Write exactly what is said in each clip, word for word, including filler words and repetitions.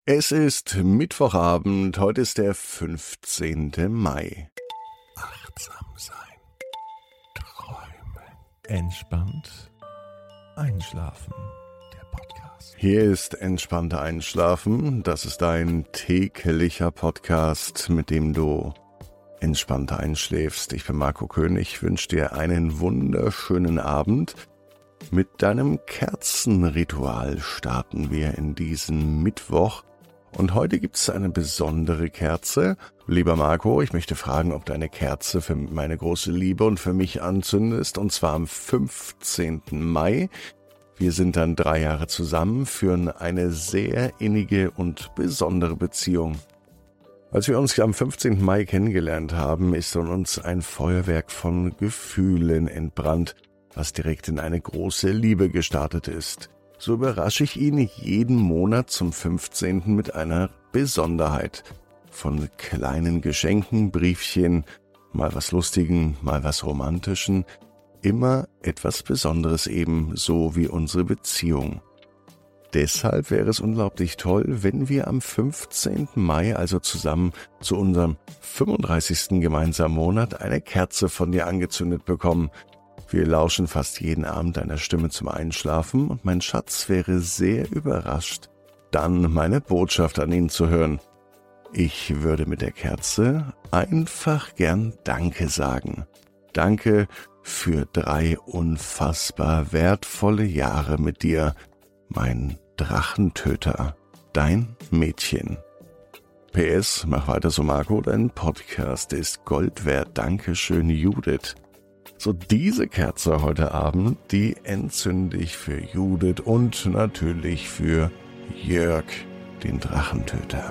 Es ist Mittwochabend, heute ist der fünfzehnte Mai. Achtsam sein, träumen, entspannt einschlafen. Der Podcast. Hier ist Entspannter Einschlafen. Das ist dein täglicher Podcast, mit dem du entspannter einschläfst. Ich bin Marco König. Ich wünsche dir einen wunderschönen Abend. Mit deinem Kerzenritual starten wir in diesen Mittwoch. Und heute gibt es eine besondere Kerze. Lieber Marco, ich möchte fragen, ob du eine Kerze für meine große Liebe und für mich anzündest, und zwar am fünfzehnten Mai. Wir sind dann drei Jahre zusammen, führen eine sehr innige und besondere Beziehung. Als wir uns am fünfzehnten Mai kennengelernt haben, ist in uns ein Feuerwerk von Gefühlen entbrannt, was direkt in eine große Liebe gestartet ist. So überrasche ich ihn jeden Monat zum fünfzehnten mit einer Besonderheit. Von kleinen Geschenken, Briefchen, mal was Lustigen, mal was Romantischen, immer etwas Besonderes eben, so wie unsere Beziehung. Deshalb wäre es unglaublich toll, wenn wir am fünfzehnten Mai, also zusammen zu unserem fünfunddreißigsten gemeinsamen Monat, eine Kerze von dir angezündet bekommen. Wir lauschen fast jeden Abend deiner Stimme zum Einschlafen und mein Schatz wäre sehr überrascht, dann meine Botschaft an ihn zu hören. Ich würde mit der Kerze einfach gern Danke sagen. Danke für drei unfassbar wertvolle Jahre mit dir, mein Drachentöter, dein Mädchen. P S, mach weiter so, Marco, dein Podcast ist Gold wert. Dankeschön, Judith. So, diese Kerze heute Abend, die entzünde ich für Judith und natürlich für Jörg, den Drachentöter.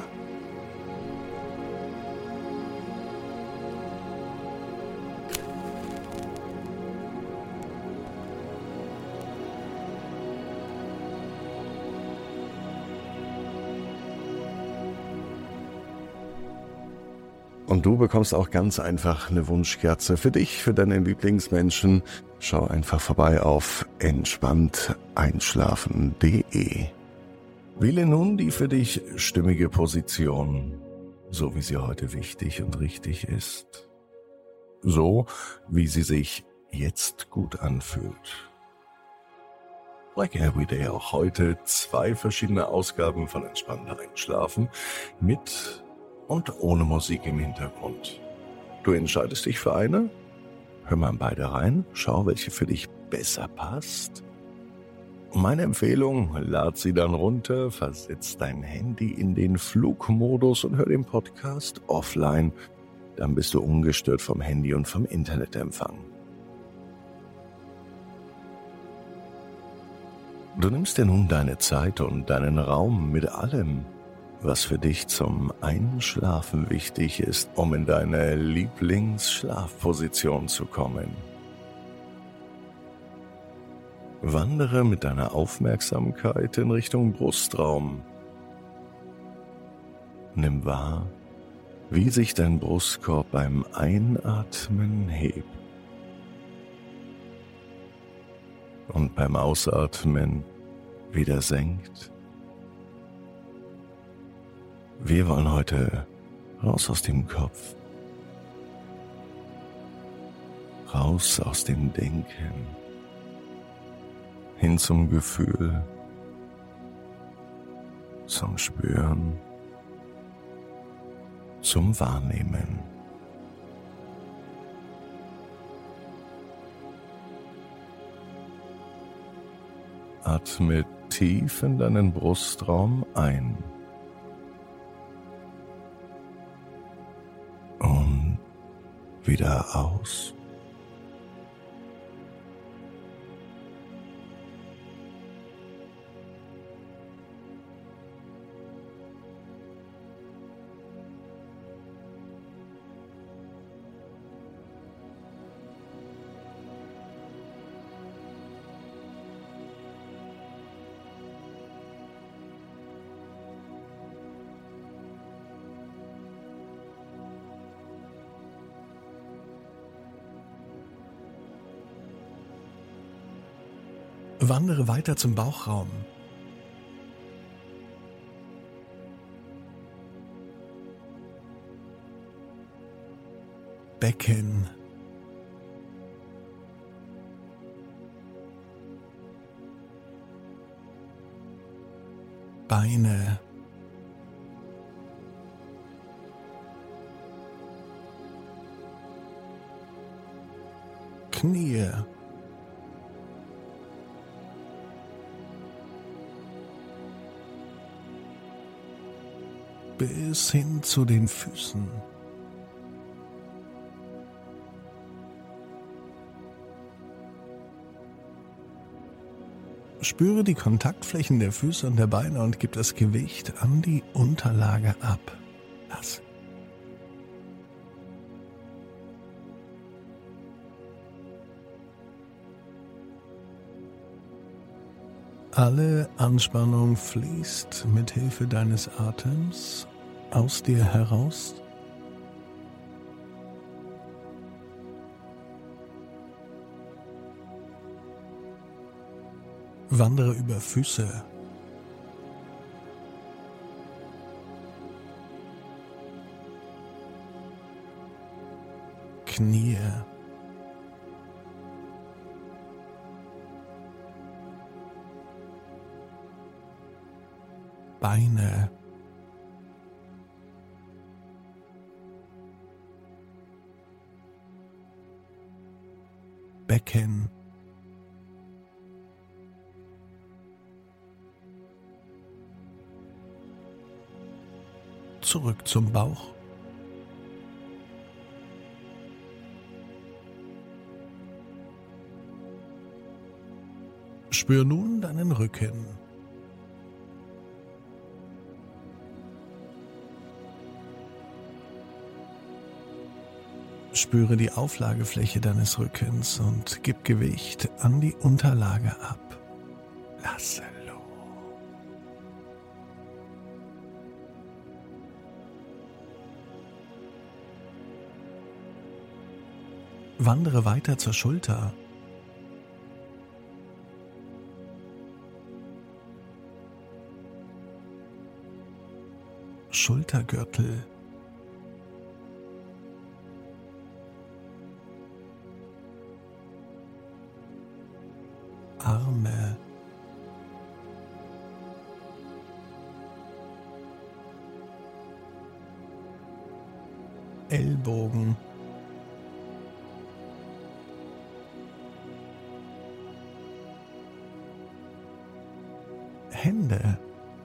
Und du bekommst auch ganz einfach eine Wunschkerze für dich, für deine Lieblingsmenschen. Schau einfach vorbei auf entspannt einschlafen punkt de. Wähle nun die für dich stimmige Position, so wie sie heute wichtig und richtig ist. So, wie sie sich jetzt gut anfühlt. Like every day auch heute zwei verschiedene Ausgaben von Entspannter Einschlafen mit und ohne Musik im Hintergrund. Du entscheidest dich für eine? Hör mal in beide rein, schau, welche für dich besser passt. Meine Empfehlung, lad sie dann runter, versetz dein Handy in den Flugmodus und hör den Podcast offline. Dann bist du ungestört vom Handy und vom Internetempfang. Du nimmst dir nun deine Zeit und deinen Raum mit allem, was für dich zum Einschlafen wichtig ist, um in deine Lieblingsschlafposition zu kommen. Wandere mit deiner Aufmerksamkeit in Richtung Brustraum. Nimm wahr, wie sich dein Brustkorb beim Einatmen hebt und beim Ausatmen wieder senkt. Wir wollen heute raus aus dem Kopf, raus aus dem Denken, hin zum Gefühl, zum Spüren, zum Wahrnehmen. Atme tief in deinen Brustraum ein. Wieder aus. Wandere weiter zum Bauchraum. Becken, Beine, Knie, bis hin zu den Füßen. Spüre die Kontaktflächen der Füße und der Beine und gib das Gewicht an die Unterlage ab. Lass. Alle Anspannung fließt mit Hilfe deines Atems aus dir heraus. Wandere über Füße, Knie, Beine, Becken, zurück zum Bauch, spür nun deinen Rücken. Spüre die Auflagefläche deines Rückens und gib Gewicht an die Unterlage ab. Lasse los. Wandere weiter zur Schulter. Schultergürtel. Arme, Ellbogen, Hände,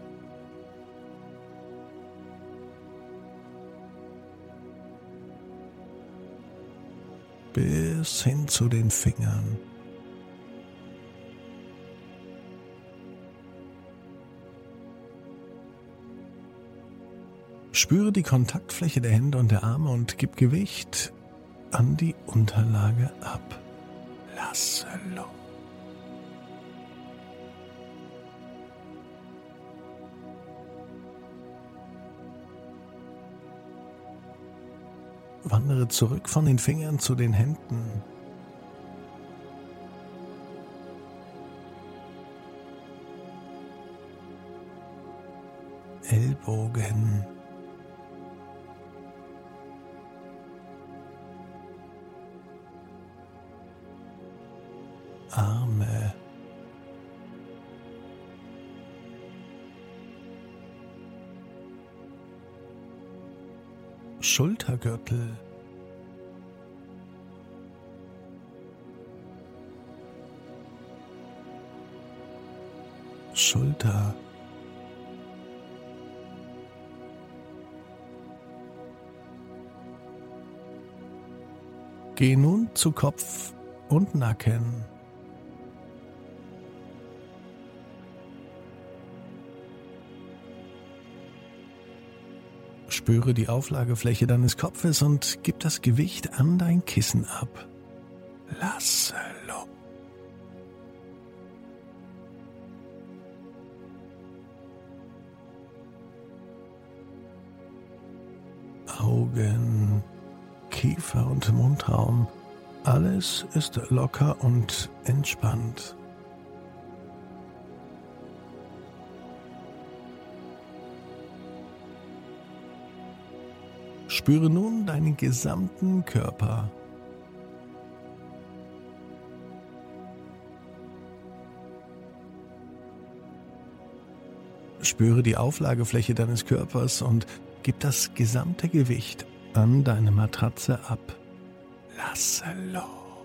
bis hin zu den Fingern. Spüre die Kontaktfläche der Hände und der Arme und gib Gewicht an die Unterlage ab. Lasse los. Wandere zurück von den Fingern zu den Händen. Ellbogen. Arme, Schultergürtel, Schulter, geh nun zu Kopf und Nacken. Spüre die Auflagefläche deines Kopfes und gib das Gewicht an dein Kissen ab. Lasse los. Augen, Kiefer und Mundraum. Alles ist locker und entspannt. Spüre nun deinen gesamten Körper. Spüre die Auflagefläche deines Körpers und gib das gesamte Gewicht an deine Matratze ab. Lasse los.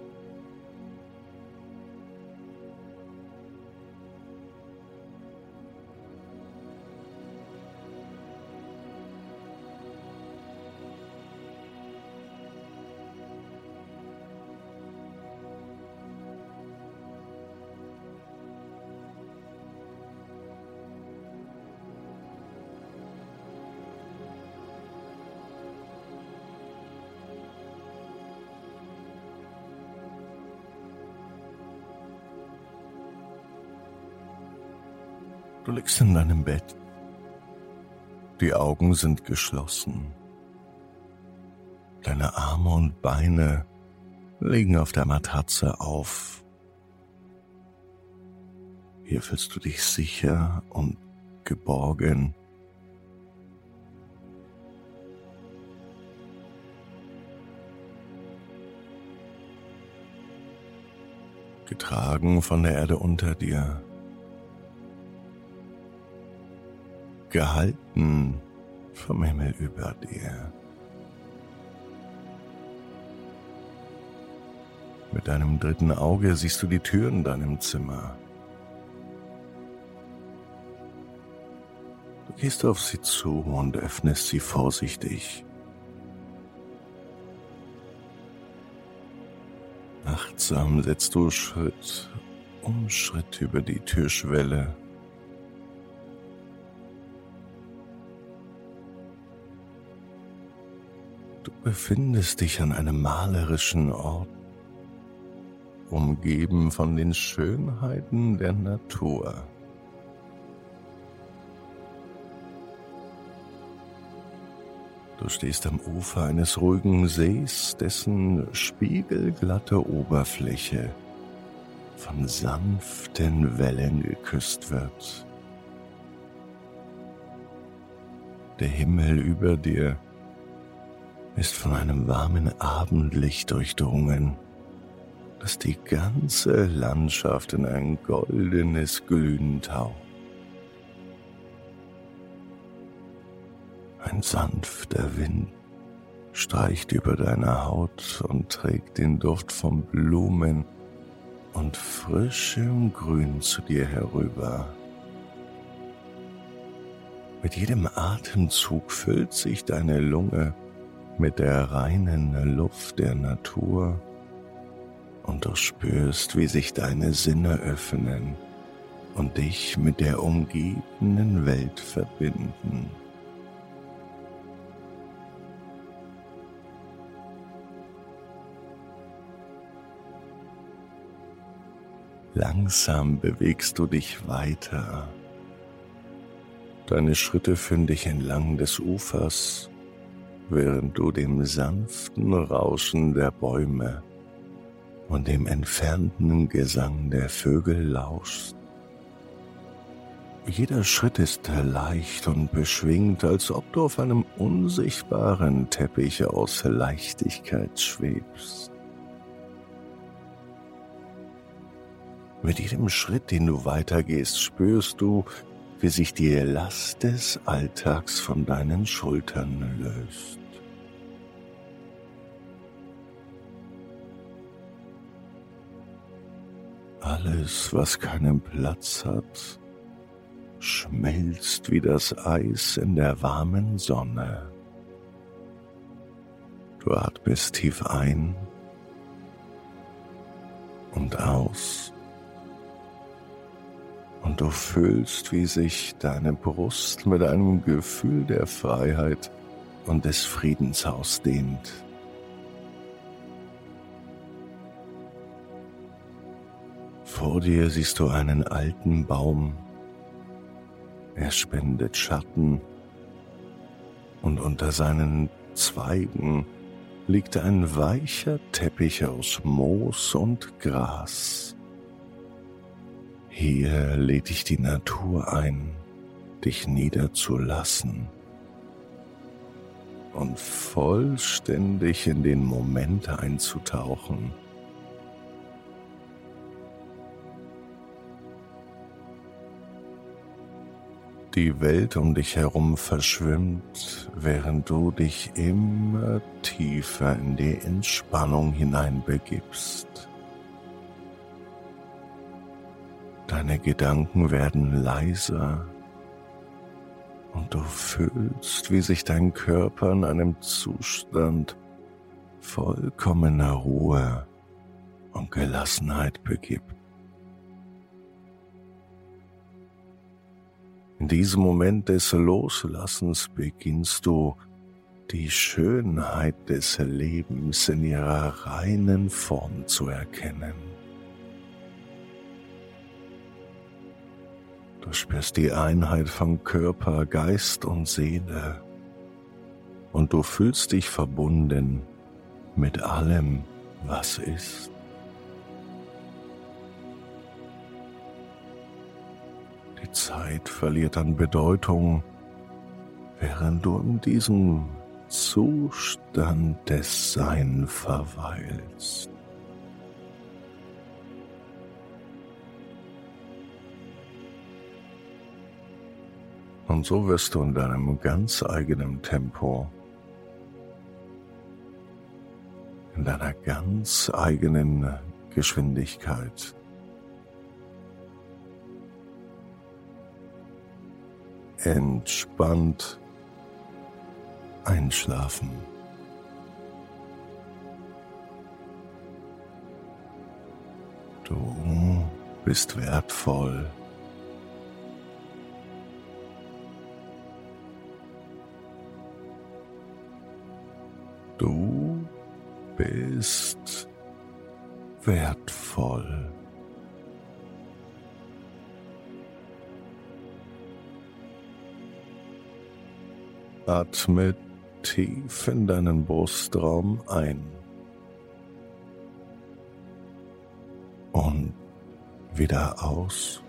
Du liegst in deinem Bett. Die Augen sind geschlossen. Deine Arme und Beine liegen auf der Matratze auf. Hier fühlst du dich sicher und geborgen. Getragen von der Erde unter dir. Gehalten vom Himmel über dir. Mit deinem dritten Auge siehst du die Tür in deinem Zimmer. Du gehst auf sie zu und öffnest sie vorsichtig. Achtsam setzt du Schritt um Schritt über die Türschwelle. Du befindest dich an einem malerischen Ort, umgeben von den Schönheiten der Natur. Du stehst am Ufer eines ruhigen Sees, dessen spiegelglatte Oberfläche von sanften Wellen geküsst wird. Der Himmel über dir ist von einem warmen Abendlicht durchdrungen, das die ganze Landschaft in ein goldenes Glühen taucht. Ein sanfter Wind streicht über deine Haut und trägt den Duft von Blumen und frischem Grün zu dir herüber. Mit jedem Atemzug füllt sich deine Lunge mit der reinen Luft der Natur und du spürst, wie sich deine Sinne öffnen und dich mit der umgebenden Welt verbinden. Langsam bewegst du dich weiter. Deine Schritte führen dich entlang des Ufers, während du dem sanften Rauschen der Bäume und dem entfernten Gesang der Vögel lauschst. Jeder Schritt ist leicht und beschwingt, als ob du auf einem unsichtbaren Teppich aus Leichtigkeit schwebst. Mit jedem Schritt, den du weitergehst, spürst du, wie sich die Last des Alltags von deinen Schultern löst. Alles, was keinen Platz hat, schmilzt wie das Eis in der warmen Sonne. Du atmest tief ein und aus. Und du fühlst, wie sich deine Brust mit einem Gefühl der Freiheit und des Friedens ausdehnt. Vor dir siehst du einen alten Baum. Er spendet Schatten und unter seinen Zweigen liegt ein weicher Teppich aus Moos und Gras. Hier lädt dich die Natur ein, dich niederzulassen. und vollständig in den Moment einzutauchen. Die Welt um dich herum verschwimmt, während du dich immer tiefer in die Entspannung hineinbegibst. Deine Gedanken werden leiser und du fühlst, wie sich dein Körper in einem Zustand vollkommener Ruhe und Gelassenheit begibt. In diesem Moment des Loslassens beginnst du, die Schönheit des Lebens in ihrer reinen Form zu erkennen. Du spürst die Einheit von Körper, Geist und Seele und du fühlst dich verbunden mit allem, was ist. Die Zeit verliert an Bedeutung, während du in diesem Zustand des Sein verweilst. Und so wirst du in deinem ganz eigenen Tempo, in deiner ganz eigenen Geschwindigkeit entspannt einschlafen. Du bist wertvoll. Du bist wertvoll. Atme tief in deinen Brustraum ein und wieder aus.